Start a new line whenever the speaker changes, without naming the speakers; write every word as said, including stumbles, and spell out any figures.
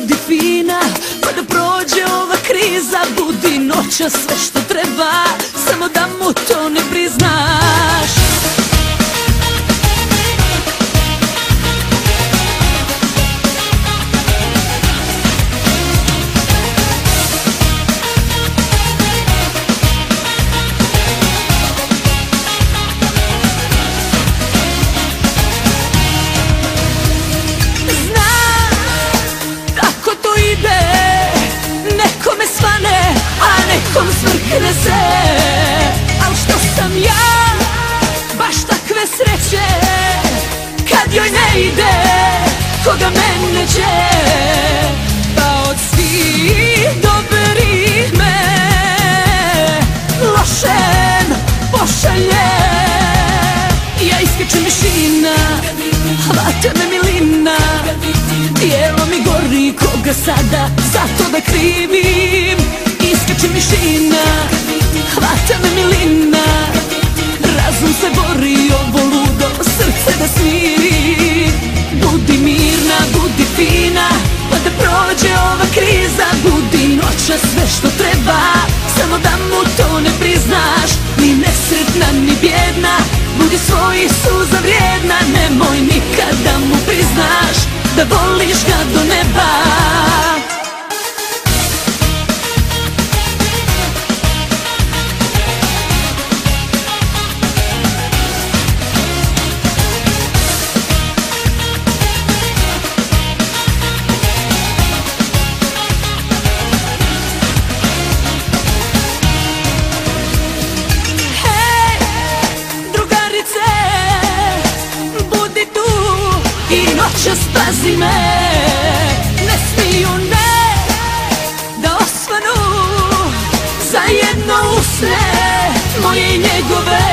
budi fina, pa da prođe ova kriza. Budi noća sve što treba, samo da mu to ne priznaš. Nekom smrkne se, al što sam ja baš takve sreće, kad joj ne ide koga mene će. Pa od svih dobrih me lošem pošalje. Ja iskačem iz šina, hvata me milina, tijelo mi gori, koga sada za to da krivim. Iskačem iz šina, hvata me milina, razum se bori, ovo ludo srce da smiri. Budi mirna, budi fina, pa da prođe ova kriza. Budi noća sve što treba, samo da mu to ne priznaš. Ni nesretna, ni bjedna, budi svojih suza vrijedna. Nemoj nikad da mu priznaš da voliš ga do neba. Noća spazi me, ne smiju ne da osvanu zajedno usne moje i njegove.